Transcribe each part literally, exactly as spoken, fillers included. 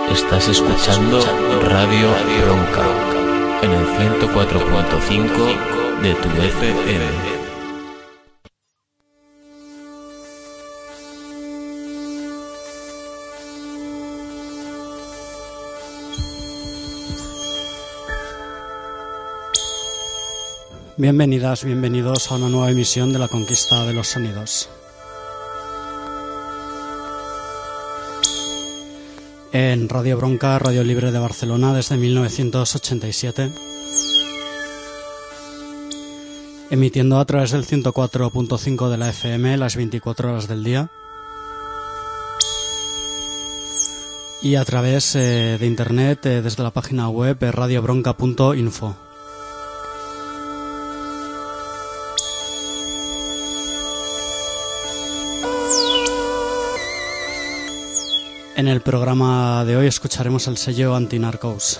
Estás escuchando Radio Bronca en el ciento cuatro punto cinco de tu F M. Bienvenidas, bienvenidos a una nueva emisión de La Conquista de los Sonidos. En Radio Bronca, Radio Libre de Barcelona, desde mil novecientos ochenta y siete. Emitiendo a través del ciento cuatro punto cinco de la F M las veinticuatro horas del día. Y a través eh, de internet eh, desde la página web eh, radio bronca punto info. En el programa de hoy escucharemos el sello Anti-Narcos.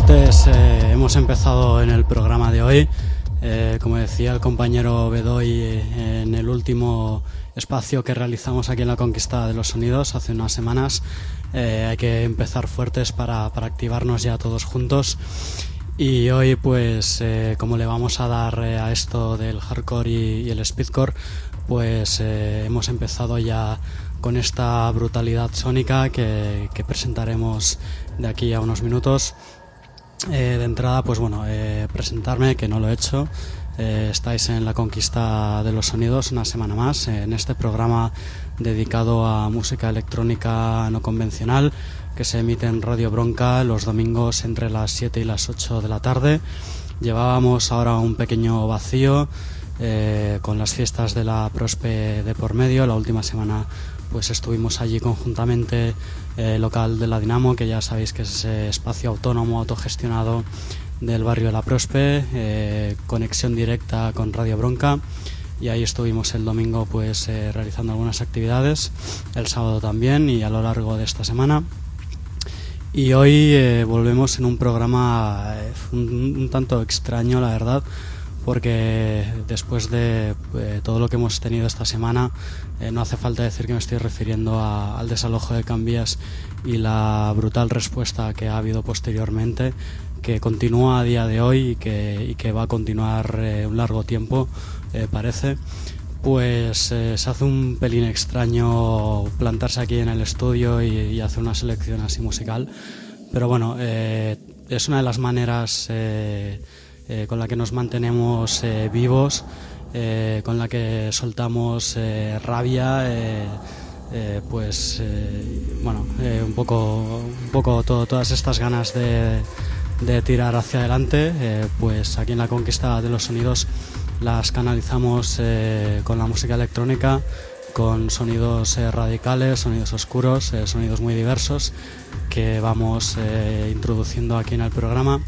fuertes eh, hemos empezado en el programa de hoy. Eh, como decía el compañero Bedoy, eh, en el último espacio que realizamos aquí en la Conquista de los Sonidos hace unas semanas, eh, hay que empezar fuertes para, para activarnos ya todos juntos. Y hoy, pues, eh, como le vamos a dar eh, a esto del hardcore y, y el speedcore, pues eh, hemos empezado ya con esta brutalidad sónica que, que presentaremos de aquí a unos minutos. Eh, de entrada, pues bueno, eh, presentarme, que no lo he hecho. Eh, estáis en la Conquista de los Sonidos una semana más, eh, en este programa dedicado a música electrónica no convencional, que se emite en Radio Bronca los domingos entre las siete y las ocho de la tarde. Llevábamos ahora un pequeño vacío eh, con las fiestas de la Prospe de por medio. La última semana pues estuvimos allí conjuntamente, eh, local de la Dinamo, que ya sabéis que es ese espacio autónomo, autogestionado del barrio de la Prospe, eh, conexión directa con Radio Bronca, y ahí estuvimos el domingo pues eh, realizando algunas actividades, el sábado también y a lo largo de esta semana. Y hoy eh, volvemos en un programa eh, un, un tanto extraño, la verdad, porque después de eh, todo lo que hemos tenido esta semana, eh, no hace falta decir que me estoy refiriendo a, al desalojo de Cambias y la brutal respuesta que ha habido posteriormente, que continúa a día de hoy y que, y que va a continuar eh, un largo tiempo, eh, parece. Pues eh, se hace un pelín extraño plantarse aquí en el estudio y, y hacer una selección así musical, pero bueno, eh, es una de las maneras eh, Eh, con la que nos mantenemos eh, vivos, eh, con la que soltamos eh, rabia, eh, eh, pues eh, bueno, eh, un poco, un poco todo, todas estas ganas de, de tirar hacia adelante, eh, pues aquí en la Conquista de los Sonidos las canalizamos eh, con la música electrónica, con sonidos eh, radicales, sonidos oscuros, eh, sonidos muy diversos que vamos eh, introduciendo aquí en el programa.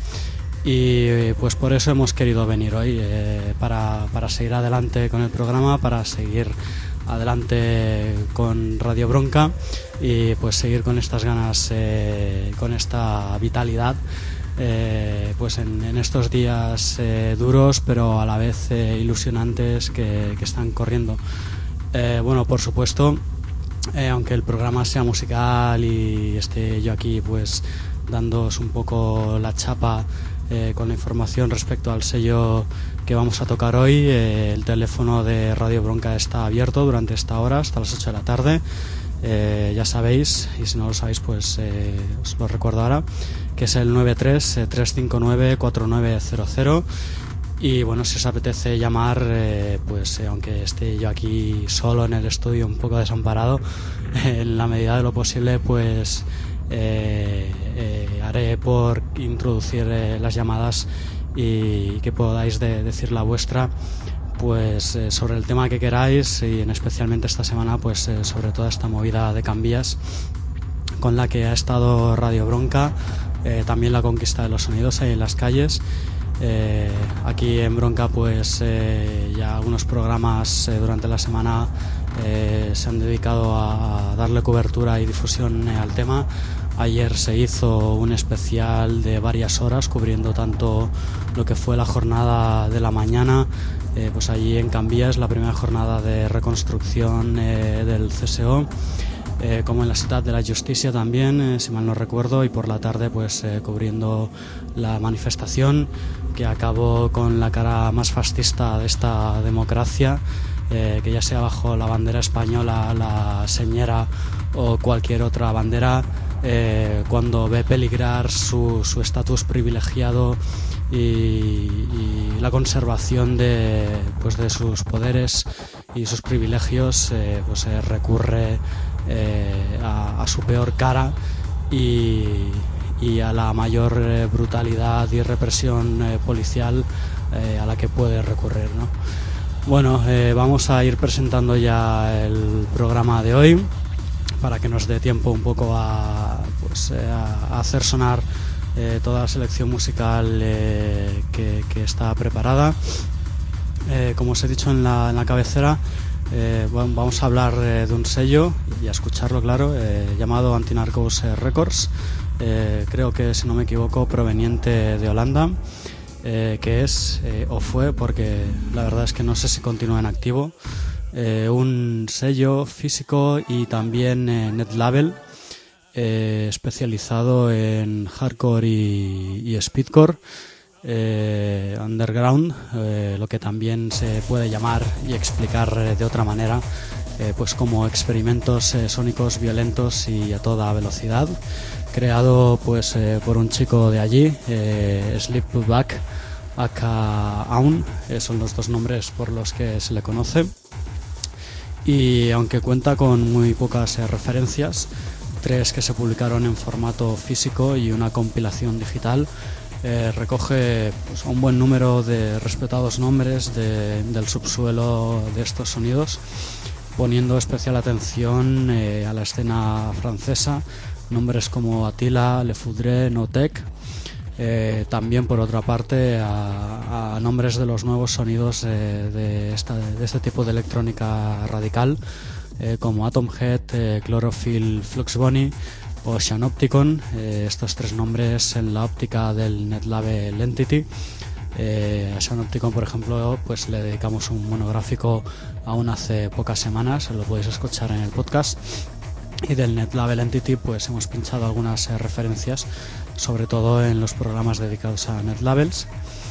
Y pues por eso hemos querido venir hoy, eh, para, para seguir adelante con el programa, para seguir adelante con Radio Bronca y pues seguir con estas ganas, eh, con esta vitalidad, eh, pues en, en estos días eh, duros pero a la vez eh, ilusionantes que, que están corriendo. Eh, bueno, por supuesto, eh, aunque el programa sea musical y esté yo aquí pues dándoos un poco la chapa Eh, con la información respecto al sello que vamos a tocar hoy, eh, el teléfono de Radio Bronca está abierto durante esta hora hasta las ocho de la tarde, eh, ya sabéis, y si no lo sabéis pues eh, os lo recuerdo ahora, que es el nueve tres, tres cinco nueve, cuatro nueve cero cero. Y bueno, si os apetece llamar, eh, pues eh, aunque esté yo aquí solo en el estudio un poco desamparado, eh, en la medida de lo posible pues Eh, eh, haré por introducir eh, las llamadas y que podáis de, decir la vuestra pues eh, sobre el tema que queráis, y en especialmente esta semana pues eh, sobre toda esta movida de Cambias con la que ha estado Radio Bronca, eh, también la Conquista de los Sonidos ahí en las calles. Eh, aquí en Bronca pues eh, ya algunos programas eh, durante la semana eh, se han dedicado a, a darle cobertura y difusión eh, al tema. Ayer se hizo un especial de varias horas cubriendo tanto lo que fue la jornada de la mañana, eh, pues allí en Cambias, la primera jornada de reconstrucción eh, del C S O, eh, como en la Ciudad de la Justicia también, eh, si mal no recuerdo, y por la tarde pues eh, cubriendo la manifestación que acabó con la cara más fascista de esta democracia, eh, que ya sea bajo la bandera española, la señera o cualquier otra bandera, eh, cuando ve peligrar su su estatus privilegiado y, y la conservación de pues de sus poderes y sus privilegios, eh, pues eh, recurre eh, a, a su peor cara y, y a la mayor eh, brutalidad y represión eh, policial eh, a la que puede recurrir, ¿no? Bueno, eh, vamos a ir presentando ya el programa de hoy para que nos dé tiempo un poco a, pues, eh, a hacer sonar eh, toda la selección musical eh, que, que está preparada. Eh, como os he dicho en la, en la cabecera, eh, bueno, vamos a hablar eh, de un sello y a escucharlo, claro, eh, llamado Antinarcos eh, Records, eh, creo que si no me equivoco proveniente de Holanda, eh, que es, eh, o fue, porque la verdad es que no sé si continúa en activo, eh, un sello físico y también eh, netlabel eh, especializado en hardcore y, y speedcore, eh, underground, eh, lo que también se puede llamar y explicar eh, de otra manera, eh, pues como experimentos eh, sónicos violentos y a toda velocidad, creado pues eh, por un chico de allí, eh, Sleepback aka Aun, eh, son los dos nombres por los que se le conoce, y aunque cuenta con muy pocas eh, referencias, tres que se publicaron en formato físico y una compilación digital, Eh, recoge pues, un buen número de respetados nombres de, del subsuelo de estos sonidos, poniendo especial atención eh, a la escena francesa, nombres como Attila, Le Foudre, Notek, eh, también por otra parte a, a nombres de los nuevos sonidos eh, de, esta, de este tipo de electrónica radical, eh, como Atomhead, eh, Chlorophyll, Fluxbony o Shanopticon, eh, estos tres nombres en la óptica del netlabel Entity. Eh, a Shanopticon, por ejemplo, pues le dedicamos un monográfico aún hace pocas semanas, lo podéis escuchar en el podcast, y del netlabel Entity pues hemos pinchado algunas eh, referencias, sobre todo en los programas dedicados a netlabels,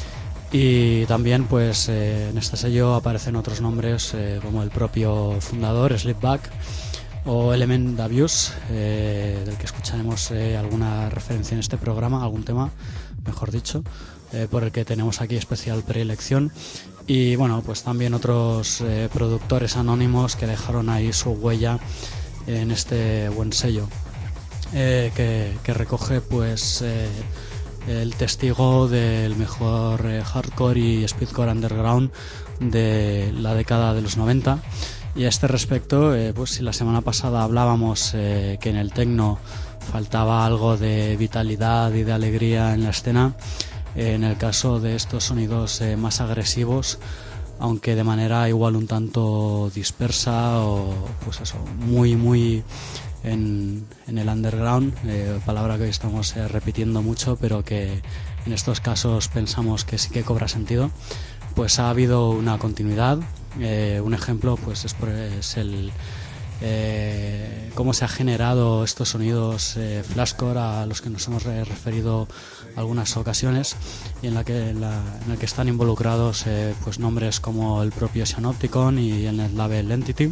y también pues eh, en este sello aparecen otros nombres eh, como el propio fundador, Sleepback, o Element Abuse, eh, del que escucharemos eh, alguna referencia en este programa, algún tema, mejor dicho, eh, por el que tenemos aquí especial preelección. Y bueno, pues también otros eh, productores anónimos que dejaron ahí su huella en este buen sello, eh, que, que recoge pues eh, el testigo del mejor eh, hardcore y speedcore underground de la década de los noventa. Y a este respecto, eh, pues si la semana pasada hablábamos eh, que en el techno faltaba algo de vitalidad y de alegría en la escena, eh, en el caso de estos sonidos eh, más agresivos, aunque de manera igual un tanto dispersa o pues eso, muy muy en, en el underground, eh, palabra que hoy estamos eh, repitiendo mucho, pero que en estos casos pensamos que sí que cobra sentido, pues ha habido una continuidad. Eh, un ejemplo pues es, por, es el eh, cómo se ha generado estos sonidos eh, flashcore a los que nos hemos referido algunas ocasiones, y en la que la, en el que están involucrados eh, pues nombres como el propio Shanopticon y el netlabel Entity.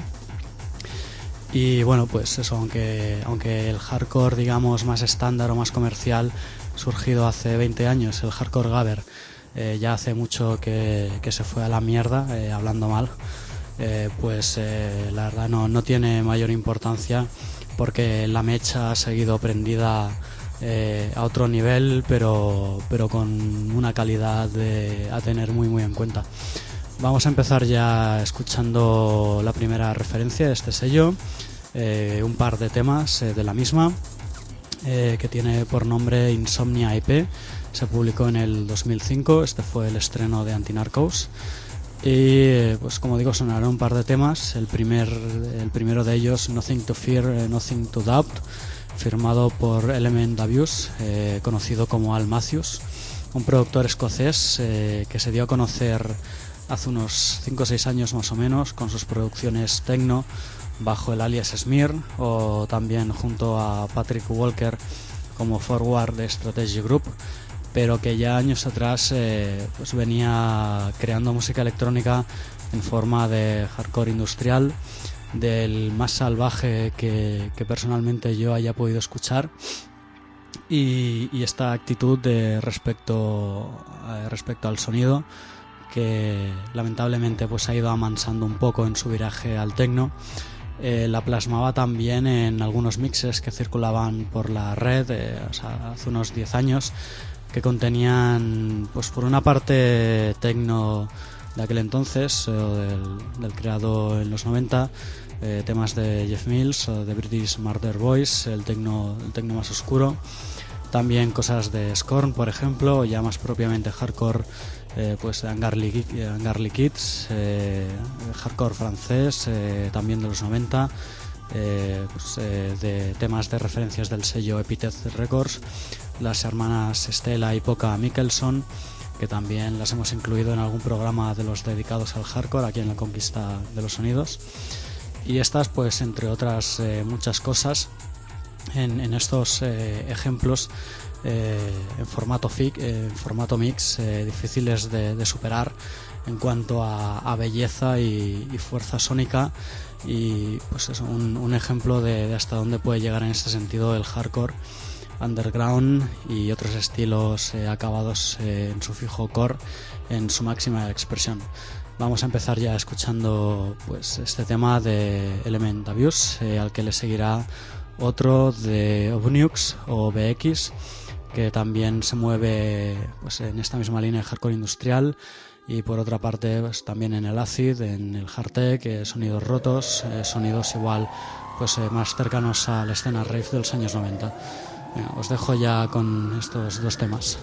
Y bueno, pues eso, aunque aunque el hardcore digamos más estándar o más comercial surgido hace veinte años, el hardcore gabber, Eh, ya hace mucho que, que se fue a la mierda, eh, hablando mal, eh, pues eh, la verdad no, no tiene mayor importancia, porque la mecha ha seguido prendida eh, a otro nivel, pero, pero con una calidad de, a tener muy muy en cuenta. Vamos a empezar ya escuchando la primera referencia de este sello, eh, un par de temas eh, de la misma, eh, que tiene por nombre Insomnia I P. Se publicó en el dos mil cinco, este fue el estreno de Antinarcos, y pues como digo, sonarán un par de temas. El primer el primero de ellos, Nothing to Fear, Nothing to Doubt, firmado por Element Abuse, eh, conocido como Al Matthews, un productor escocés eh, que se dio a conocer hace unos cinco o seis años más o menos con sus producciones techno bajo el alias Smear, o también junto a Patrick Walker como Forward Strategy Group, pero que ya años atrás eh, pues venía creando música electrónica en forma de hardcore industrial, del más salvaje que, que personalmente yo haya podido escuchar, y, y esta actitud de respecto, eh, respecto al sonido, que lamentablemente pues ha ido amansando un poco en su viraje al techno, eh, la plasmaba también en algunos mixes que circulaban por la red eh, o sea, hace unos diez años, que contenían, pues por una parte, techno de aquel entonces, eh, del, del creado en los noventa, eh, temas de Jeff Mills o de British Murder Boys, el techno, el techno más oscuro, también cosas de Scorn, por ejemplo, o ya más propiamente hardcore, eh, pues Ungarly, Ungarly Kids, eh, hardcore francés, eh, también de los noventa, eh, pues, eh, de temas de referencias del sello Epitaph Records, las hermanas Stella y Poca Mickelson, que también las hemos incluido en algún programa de los dedicados al hardcore aquí en la Conquista de los Sonidos. Y estas, pues entre otras eh, muchas cosas, en, en estos eh, ejemplos eh, en formato F I C, eh, en formato mix, eh, difíciles de, de superar en cuanto a, a belleza y, y fuerza sónica, y pues es un, un ejemplo de, de hasta dónde puede llegar en este sentido el hardcore underground y otros estilos eh, acabados eh, en su fijo core en su máxima expresión. Vamos a empezar ya escuchando pues este tema de Element Abuse, eh, al que le seguirá otro de Obnux o B X, que también se mueve pues en esta misma línea de hardcore industrial, y por otra parte pues también en el acid, en el hardtech, eh, sonidos rotos, eh, sonidos igual pues eh, más cercanos a la escena rave de los años noventa. Venga, os dejo ya con estos dos temas.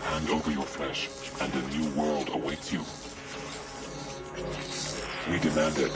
Hand over your flesh, and a new world awaits you. We demand it.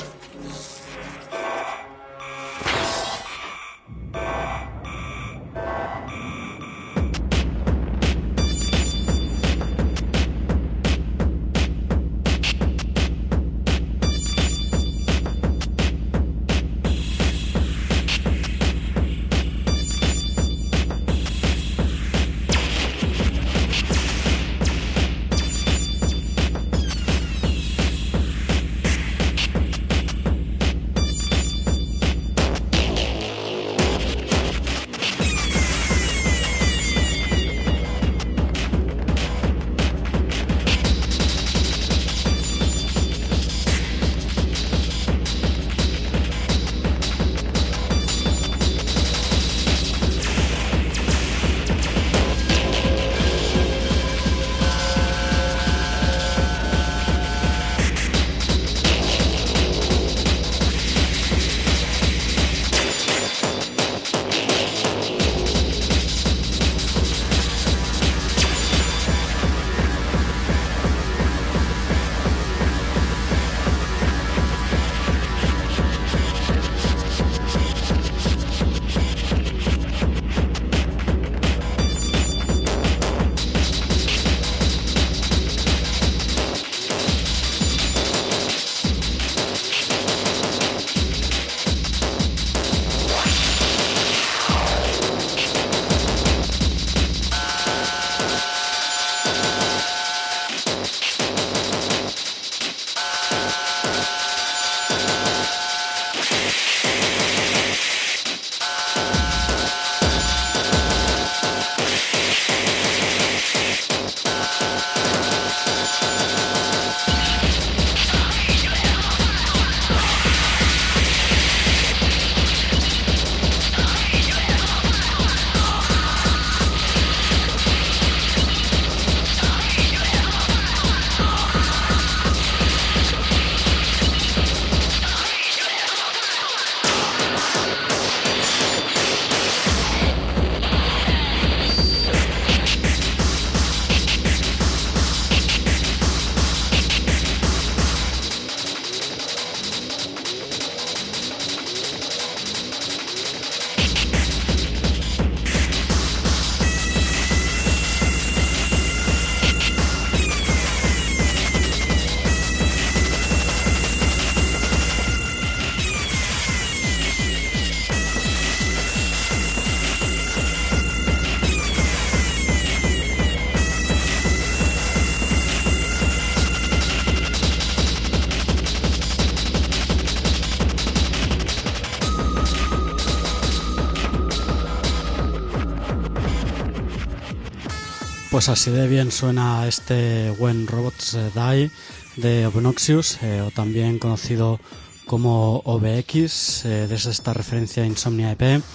Pues así de bien suena este When Robots Die de Obnoxious, eh, o también conocido como O B X, eh, desde esta referencia a Insomnia E P.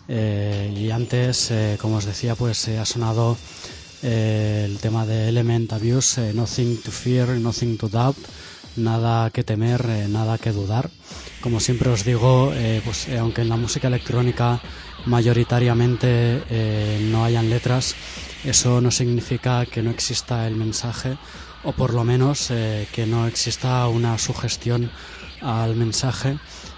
Eh, y antes, eh, como os decía, pues eh, ha sonado eh, el tema de Element Abuse, eh, Nothing to Fear, Nothing to Doubt, nada que temer, eh, nada que dudar. Como siempre os digo, eh, pues eh, aunque en la música electrónica mayoritariamente eh, no hayan letras, eso no significa que no exista el mensaje, o por lo menos eh, que no exista una sugestión al mensaje.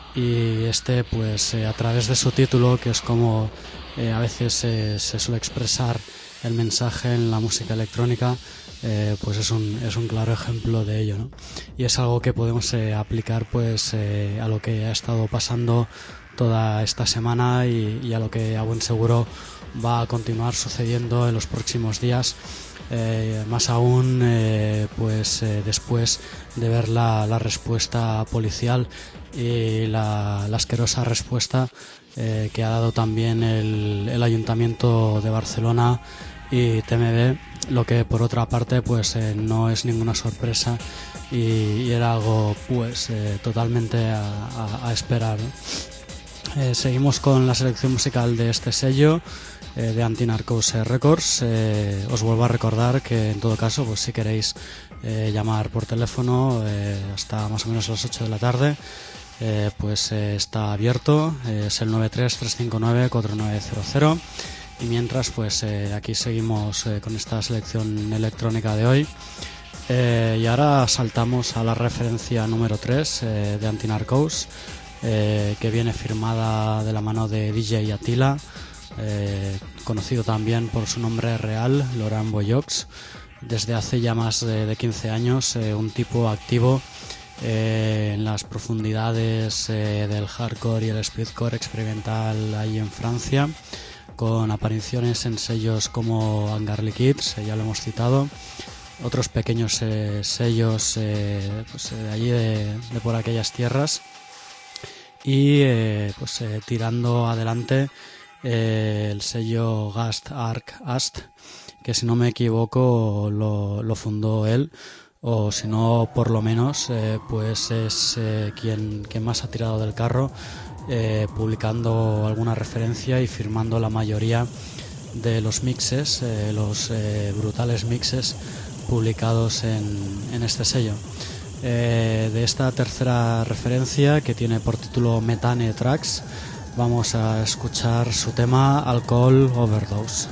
Y este, pues eh, a través de su título, que es como eh, a veces eh, se suele expresar el mensaje en la música electrónica, eh, pues es un, es un claro ejemplo de ello, ¿no? Y es algo que podemos eh, aplicar pues eh, a lo que ha estado pasando toda esta semana y, y a lo que a buen seguro va a continuar sucediendo en los próximos días, eh, más aún eh, pues eh, después de ver la, la respuesta policial y la, la asquerosa respuesta eh, que ha dado también el, el Ayuntamiento de Barcelona y T M B, lo que por otra parte pues eh, no es ninguna sorpresa y, y era algo pues eh, totalmente a, a, a esperar, ¿no? Eh, seguimos con la selección musical de este sello, eh, de Anti-Narcos Records. Eh, os vuelvo a recordar que en todo caso, pues si queréis eh, llamar por teléfono eh, hasta más o menos las ocho de la tarde, eh, pues eh, está abierto, eh, es el nueve tres tres cinco nueve cuatro nueve cero cero. Y mientras, pues eh, aquí seguimos eh, con esta selección electrónica de hoy. Eh, y ahora saltamos a la referencia número tres eh, de Antinarcos, eh, que viene firmada de la mano de D J Attila, eh, conocido también por su nombre real, Laurent Boyox. Desde hace ya más de, de quince años, eh, un tipo activo eh, en las profundidades eh, del hardcore y el speedcore experimental ahí en Francia, con apariciones en sellos como Hangar Liquids, eh, ya lo hemos citado, otros pequeños eh, sellos eh, pues, de allí de, de por aquellas tierras, y eh, pues eh, tirando adelante eh, el sello Gast Arc Ast, que si no me equivoco lo, lo fundó él, o si no por lo menos eh, pues es eh, quien, quien más ha tirado del carro, eh, publicando alguna referencia y firmando la mayoría de los mixes, eh, los eh, brutales mixes publicados en, en este sello. Eh, de esta tercera referencia, que tiene por título Methane Tracks, vamos a escuchar su tema Alcohol Overdose.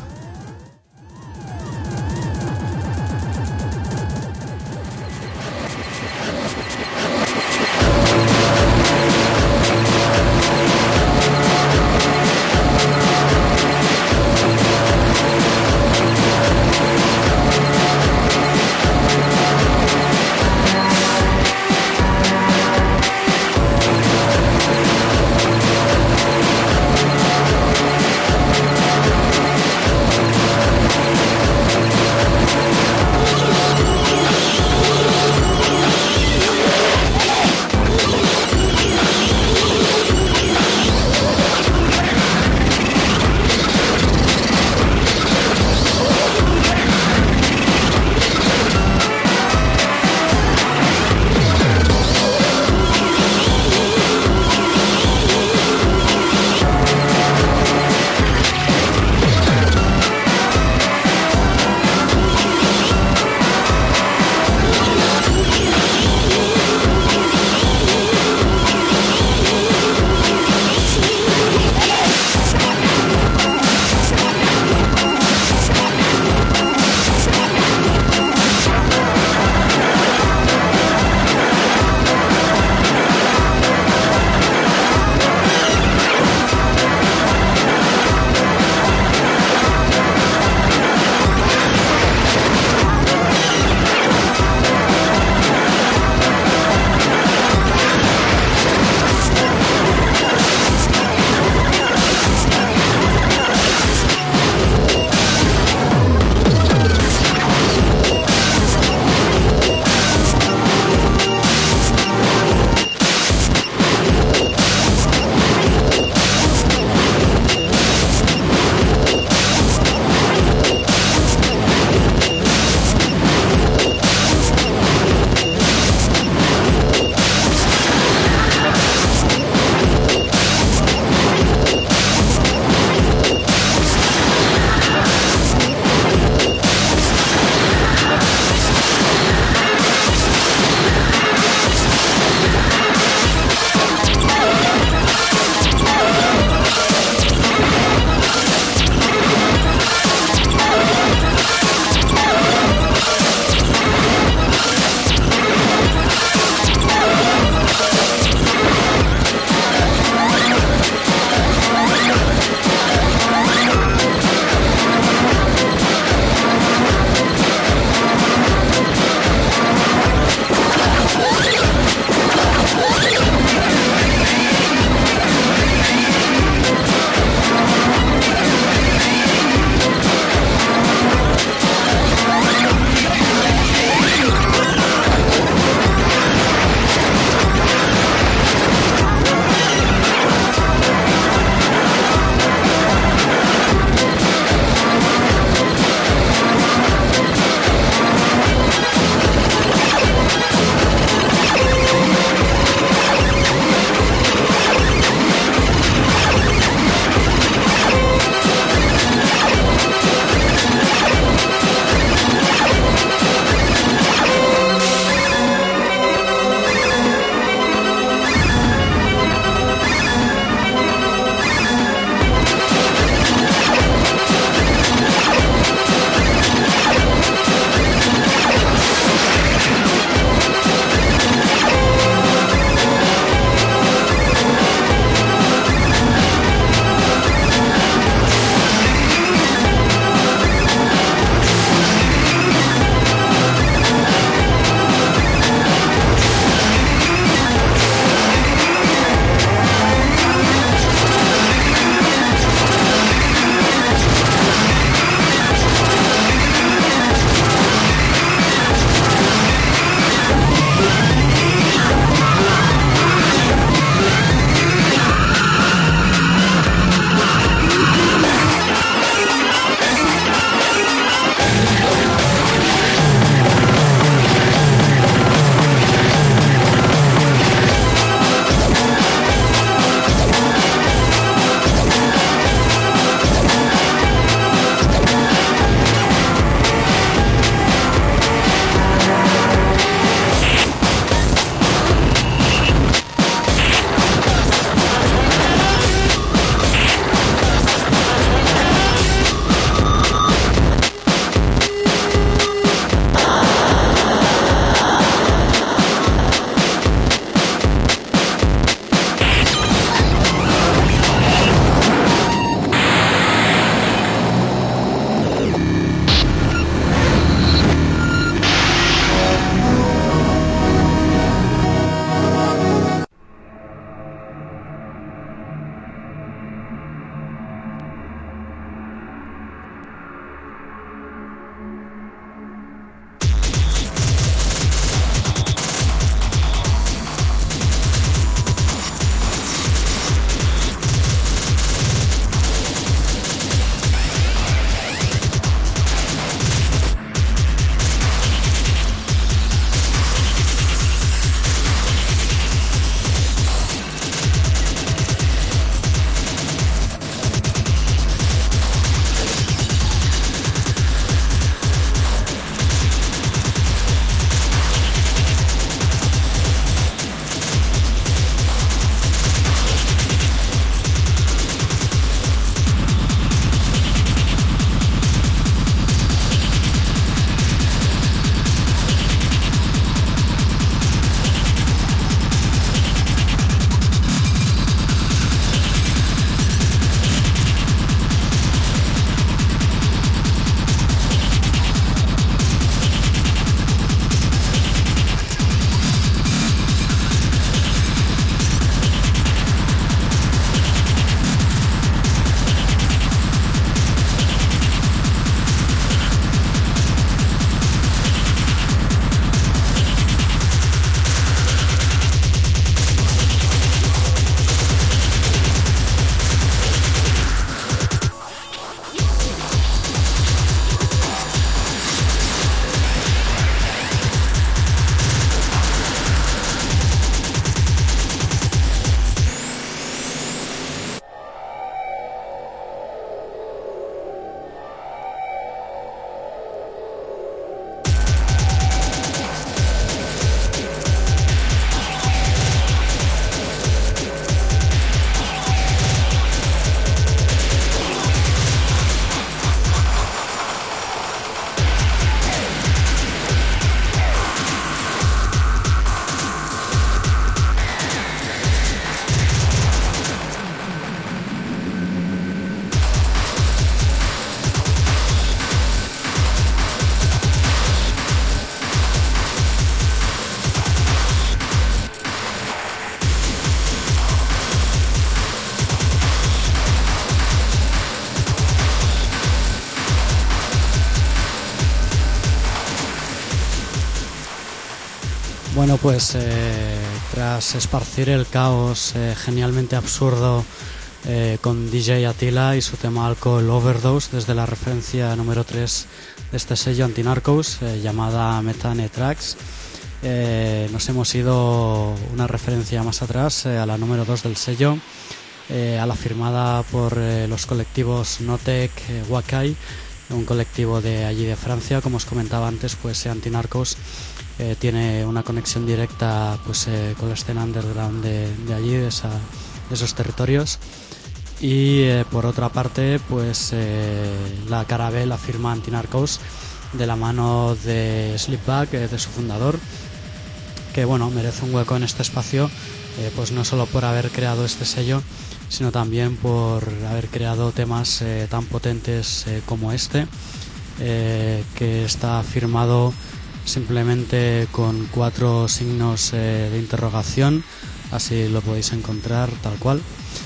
Bueno, pues eh, tras esparcir el caos eh, genialmente absurdo eh, con D J Attila y su tema Alcohol Overdose desde la referencia número tres de este sello Antinarcos eh, llamada Methane Tracks, eh, nos hemos ido una referencia más atrás eh, a la número dos del sello, eh, a la firmada por eh, los colectivos Notec eh, Wakai, un colectivo de allí de Francia. Como os comentaba antes, pues Antinarcos eh, tiene una conexión directa pues eh, con la escena underground de, de allí, de, esa, de esos territorios. Y eh, por otra parte, pues eh, la cara B la firma Antinarcos de la mano de Slipback, eh, de su fundador, que bueno, merece un hueco en este espacio, eh, pues no solo por haber creado este sello, sino también por haber creado temas eh, tan potentes eh, como este, eh, que está firmado simplemente con cuatro signos eh, de interrogación, así lo podéis encontrar tal cual.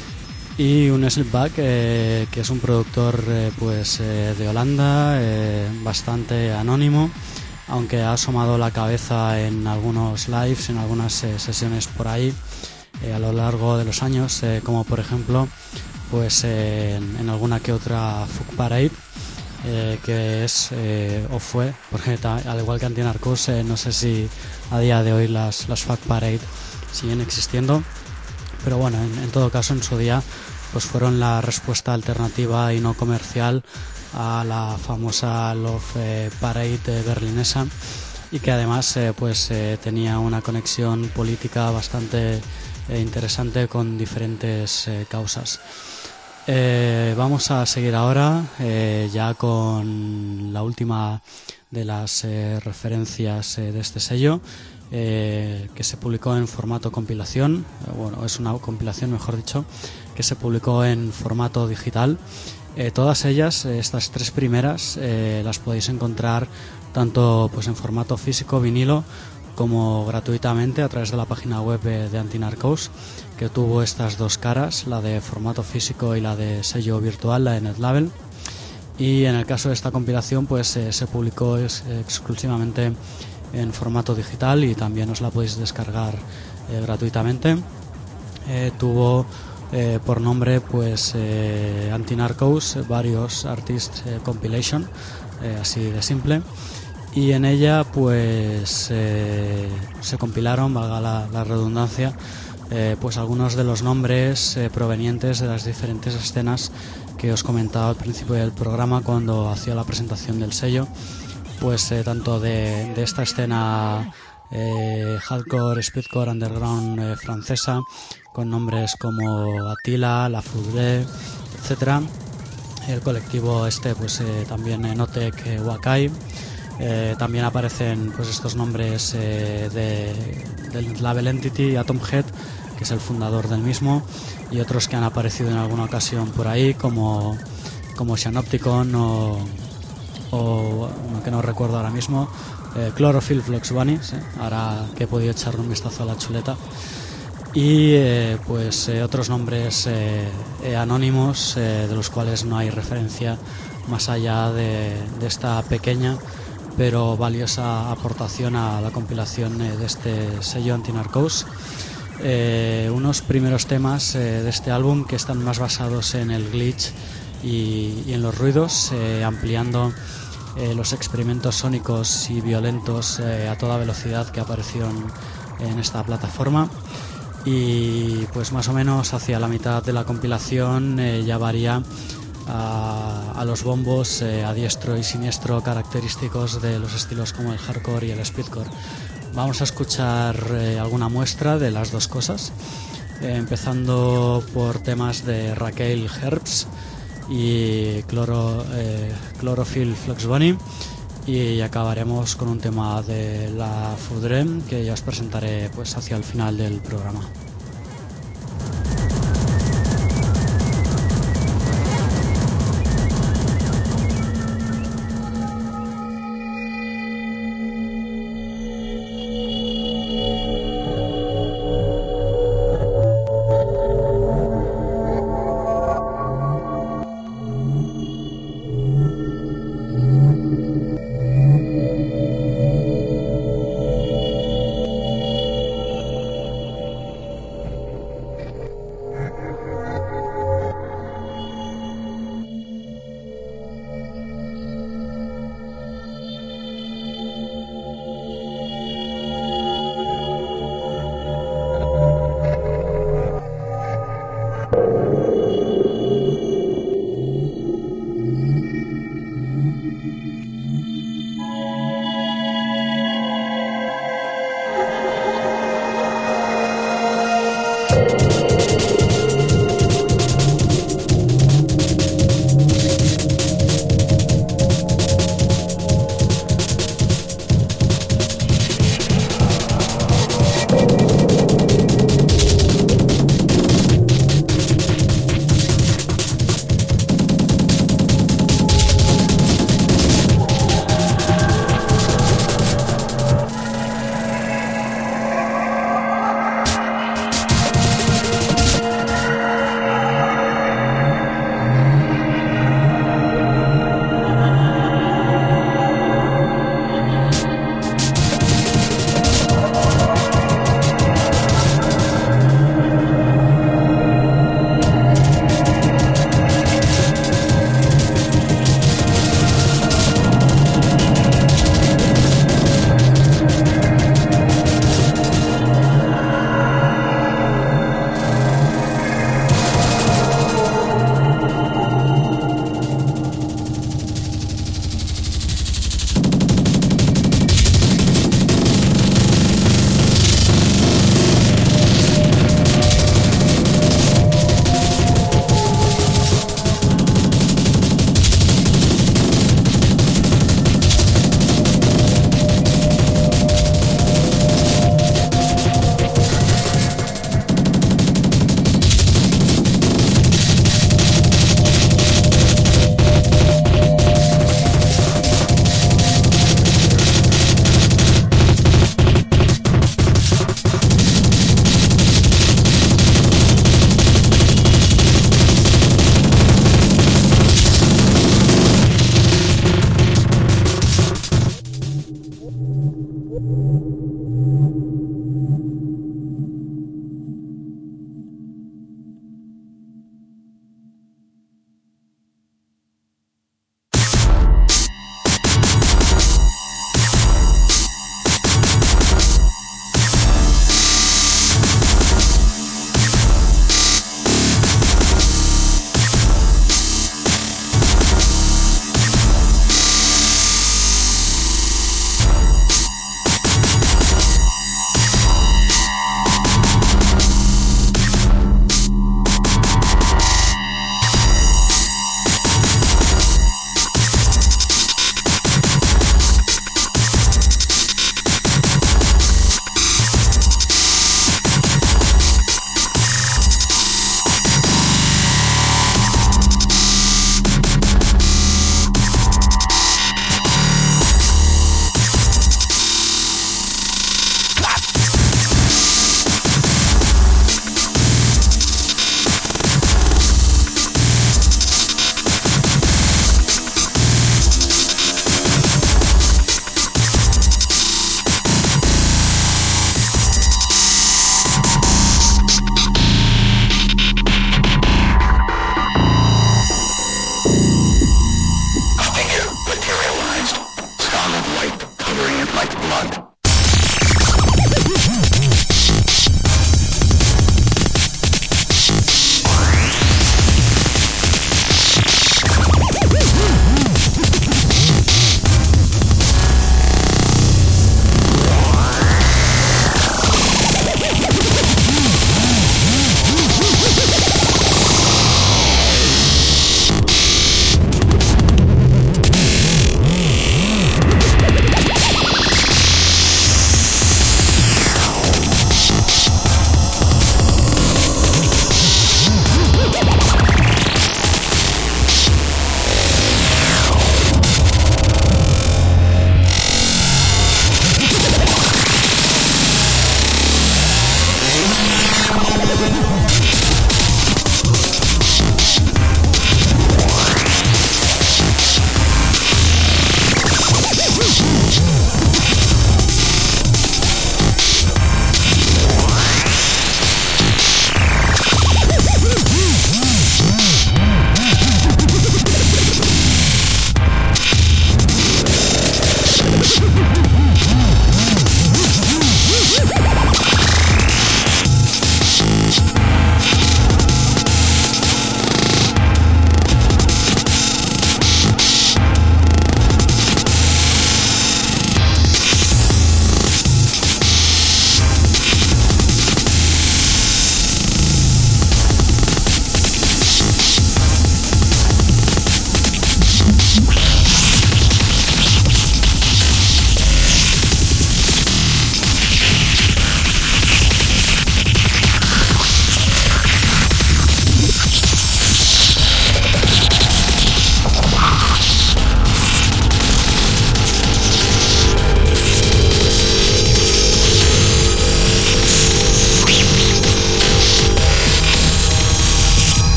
Y un Slipback eh, que es un productor eh, pues eh, de Holanda, eh, bastante anónimo, aunque ha asomado la cabeza en algunos lives, en algunas eh, sesiones por ahí eh, a lo largo de los años, eh, como por ejemplo pues eh, en, en alguna que otra Fuck Parade, eh, que es eh, o fue, porque ta, al igual que Antinarcos, eh, no sé si a día de hoy las, las Fuck Parade siguen existiendo, pero bueno, en, en todo caso en su día pues fueron la respuesta alternativa y no comercial a la famosa Love eh, Parade eh, berlinesa, y que además eh, pues eh, tenía una conexión política bastante eh, interesante con diferentes eh, causas. Eh, vamos a seguir ahora eh, ya con la última de las eh, referencias eh, de este sello, eh, que se publicó en formato compilación, eh, bueno, es una compilación mejor dicho, que se publicó en formato digital. Eh, todas ellas, eh, estas tres primeras, eh, las podéis encontrar tanto pues en formato físico, vinilo, como gratuitamente a través de la página web eh, de Antinarcos, que tuvo estas dos caras, la de formato físico y la de sello virtual, la de Netlabel. Y en el caso de esta compilación pues eh, se publicó es, eh, exclusivamente en formato digital, y también os la podéis descargar eh, gratuitamente. Eh, tuvo eh, por nombre pues eh, Antinarcos Various Artists eh, Compilation, eh, así de simple, y en ella pues eh, se compilaron, valga la, la redundancia, eh, pues algunos de los nombres eh, provenientes de las diferentes escenas que os comentaba al principio del programa cuando hacía la presentación del sello, pues eh, tanto de, de esta escena eh, hardcore, speedcore, underground eh, francesa, con nombres como Attila, La Foudre, etcétera. El colectivo este pues eh, también eh, Notec eh, Wakai. Eh, también aparecen pues estos nombres eh, de, del label Entity, Atom Head, que es el fundador del mismo, y otros que han aparecido en alguna ocasión por ahí, como, como Shanopticon o, o uno que no recuerdo ahora mismo, eh, Chlorophyll Flux Bunnies, eh, ahora que he podido echarle un vistazo a la chuleta, y eh, pues eh, otros nombres eh, eh, anónimos eh, de los cuales no hay referencia más allá de, de esta pequeña pero valiosa aportación a la compilación eh, de este sello Antinarcos. Eh, unos primeros temas eh, de este álbum que están más basados en el glitch y, y en los ruidos, eh, ampliando eh, los experimentos sónicos y violentos eh, a toda velocidad que aparecieron en esta plataforma. Y pues más o menos hacia la mitad de la compilación eh, ya varía a, a los bombos eh, a diestro y siniestro característicos de los estilos como el hardcore y el speedcore. Vamos a escuchar eh, alguna muestra de las dos cosas, eh, empezando por temas de Raquel Herbst y Cloro, eh, Chlorophyll Flux Bunny, y acabaremos con un tema de La Foudre que ya os presentaré pues hacia el final del programa.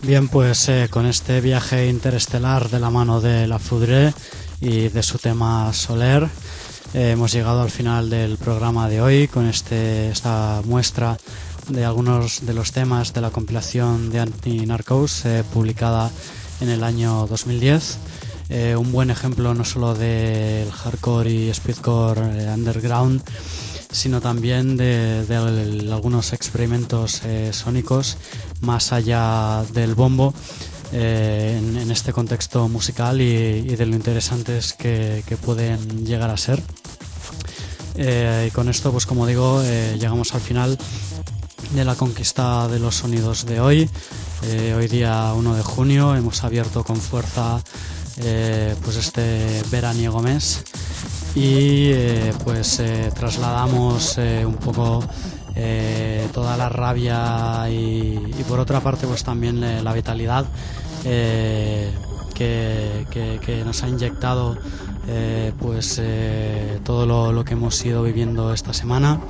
Bien, pues eh, con este viaje interestelar de la mano de La Foudre y de su tema Soler, eh, hemos llegado al final del programa de hoy con este esta muestra de algunos de los temas de la compilación de Anti-Narcos eh, publicada en el año dos mil diez. Eh, un buen ejemplo no solo del hardcore y speedcore eh, underground, sino también de, de el, algunos experimentos eh, sónicos más allá del bombo eh, en, en este contexto musical y, y de lo interesantes que, que pueden llegar a ser. Eh, y con esto, pues como digo, eh, llegamos al final de la conquista de los sonidos de hoy. Eh, hoy día uno de junio hemos abierto con fuerza eh, pues este veraniego mes y eh, pues eh, trasladamos eh, un poco eh, toda la rabia y, y por otra parte pues también eh, la vitalidad eh, que, que, que nos ha inyectado eh, pues eh, todo lo, lo que hemos ido viviendo esta semana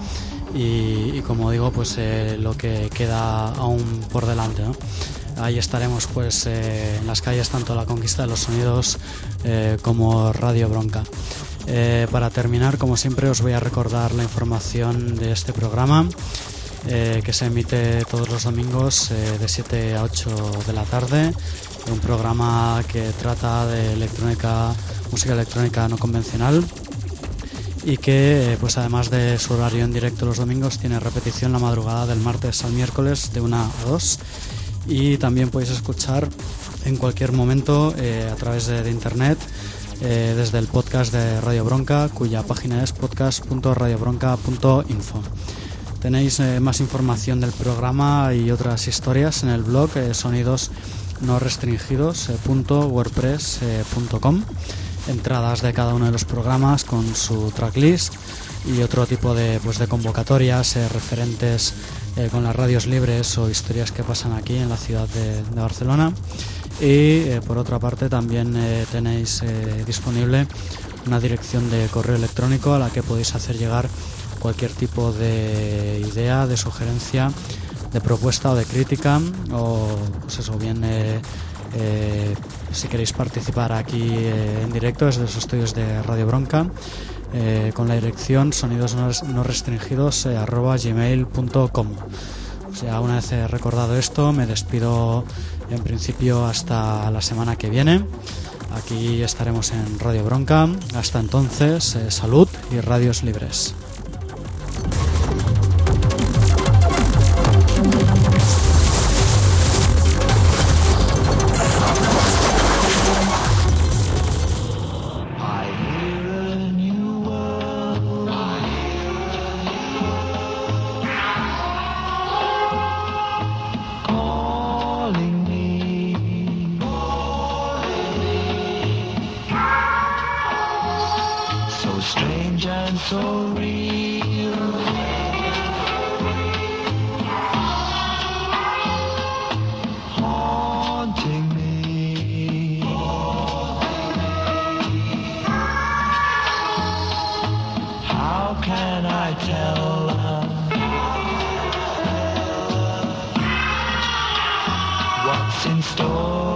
y, y como digo pues eh, lo que queda aún por delante, ¿no? Ahí estaremos pues eh, en las calles, tanto La Conquista de los Sonidos eh, como Radio Bronca. Eh, para terminar, como siempre, os voy a recordar la información de este programa eh, que se emite todos los domingos eh, de siete a ocho de la tarde. Un programa que trata de electrónica, música electrónica no convencional y que, eh, pues además de su horario en directo los domingos, tiene repetición la madrugada del martes al miércoles de una a dos. Y también podéis escuchar en cualquier momento eh, a través de, de internet eh, desde el podcast de Radio Bronca, cuya página es podcast punto radio bronca punto info. Tenéis eh, más información del programa y otras historias en el blog eh, sonidos no restringidos punto wordpress punto com, entradas de cada uno de los programas con su tracklist y otro tipo de, pues, de convocatorias eh, referentes eh, con las radios libres o historias que pasan aquí en la ciudad de, de Barcelona. Y eh, por otra parte también eh, tenéis eh, disponible una dirección de correo electrónico a la que podéis hacer llegar cualquier tipo de idea, de sugerencia, de propuesta o de crítica, o pues eso, bien eh, eh, si queréis participar aquí eh, en directo desde los estudios de Radio Bronca, eh, con la dirección sonidos no restringidos eh, arroba gmail punto com. O sea, una vez he recordado esto, me despido en principio hasta la semana que viene. Aquí estaremos en Radio Bronca. Hasta entonces, eh, salud y radios libres. So real, haunting me. How can I tell her what's in store?